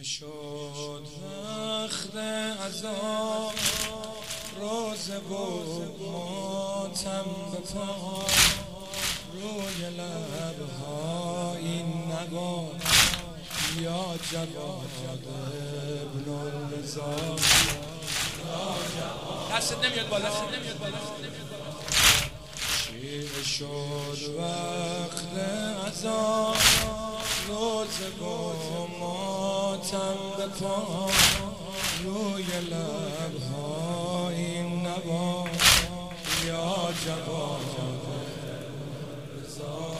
نشد وقت عزا روزه و ماتم به پا روی لبها این نوا یا جواد ابن الرضا دستت نمیاد بالا شیعه شد وقت عزا روزه و ماتم به پا روی لبها این نوا یا جواد رضا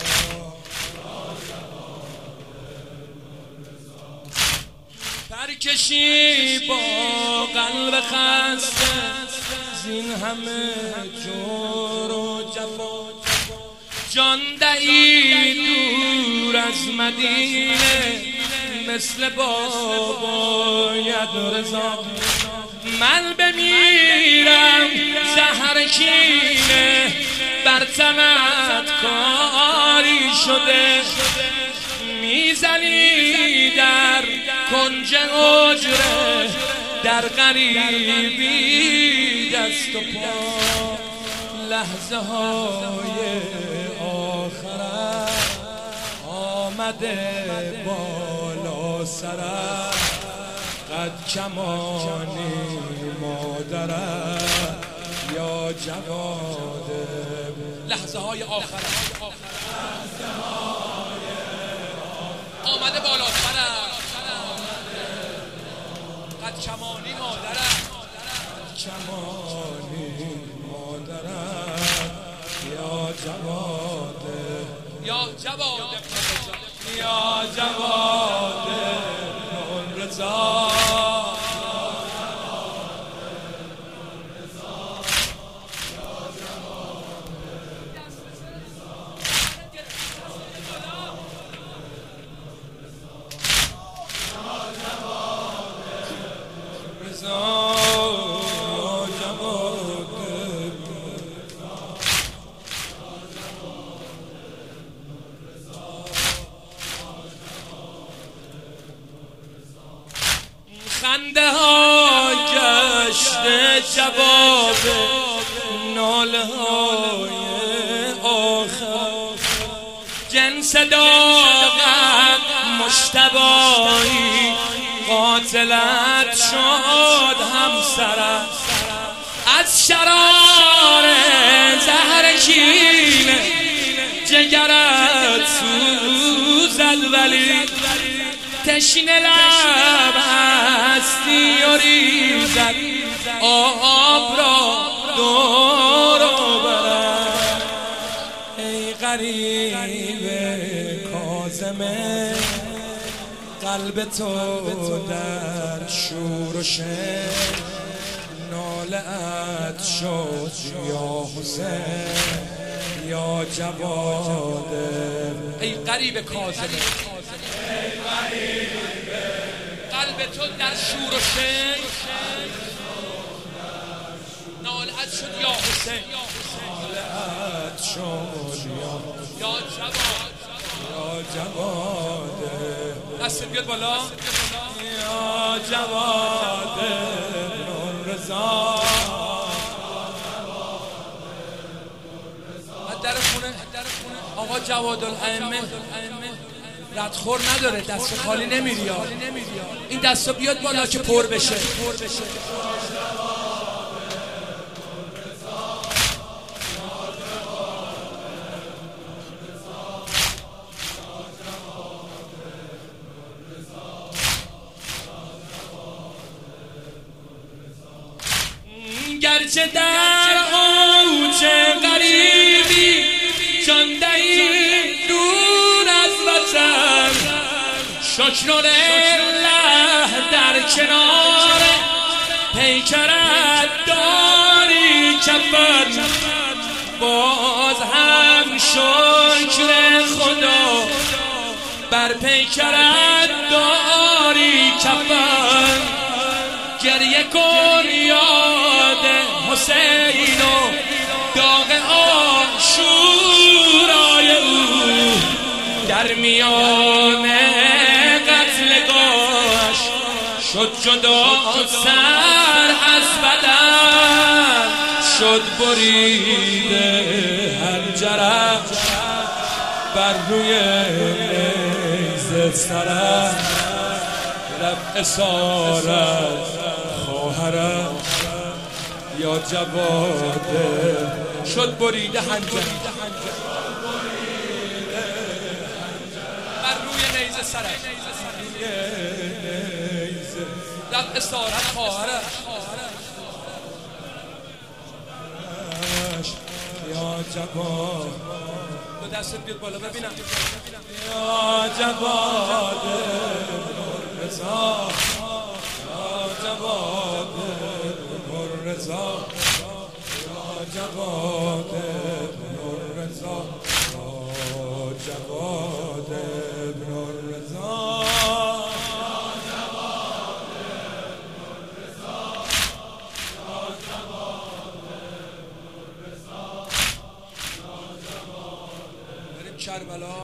پرکشی با قلب خسته زین همه جور و جفا جان دهی دور از مدینه مثل باباید رضا من بمیرم زهر کینه بر تنت کاری شده میزنی در کنج حجره در غریبی دست و پا لحظه های آخرت آمده بالا سرت قد کمانی مادرت یا جواد لحظه های آخرت آمده بالا سرت قد کمانی مادرت کمانی مادرت یا جواد یا جواد یا جواد ابن الرضا خنده ها گشته جواب ناله های آخر جنس داغت مشتبایی قاتلت شد همسرت از شرار زهر کینه جگرت سوزد ولی تشنه لب هستی و ریزد آب را دور و برد ای غریب کاظمه قلب تو در شور و شر ناله ات شد یا حسین یا جواد ای غریب کاظمه قلب تو در شور و شر نالت شد یا حسین نالت شد یا جواد یا جواد دست بیاد بالا یا جواد ابن الرضا در خونه آقا جواد الائمه ردخور نداره دست خالی نمیری این دستا بیاد بالا که پر بشه گرچه در اوج غریبی جان دهی دور از وطن شکر لله در کنار پیکرت داری کفن باز هم شکر خدا بر پیکرت داری کفن گریه کن یاد حسین و داغ آشورای او در میان قتلگاهش شد جدا سر از بدن شد بریده حنجره بر روی نیزه سرم رفت اسارت خواهرم یا جواده شد بریده حنجره بر روی نیزه سرم رفت اسارت خواهرم یا جواد دو دستت بیاد بالا ببینم یا جواد رضا یا جواد رضا یا جواد رضا یا جواد رضا کربلا